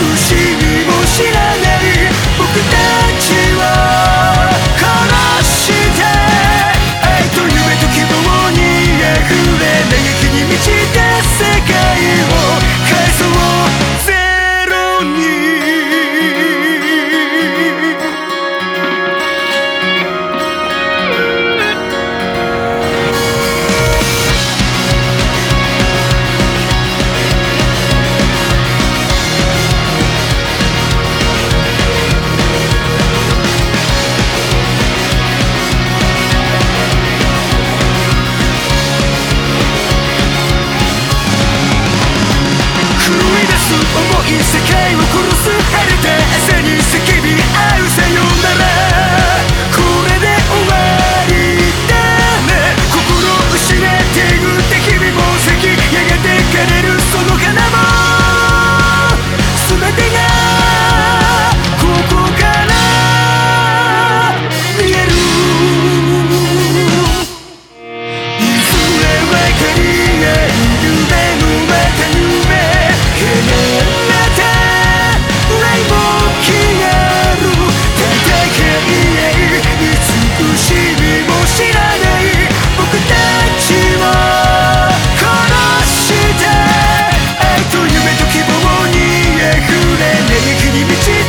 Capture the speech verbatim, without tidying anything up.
しみも知らない僕たちを殺して愛と夢と希望に溢れ嘆きに満ちた世界を返そうゼロに重い世界を殺す晴れた朝に叫び合うさよならこれで終わりだね心を失っていった日々も過ぎやがて枯れるその花も全てがここから見えるいずれ分かり合う夢のまた夢導きに満ち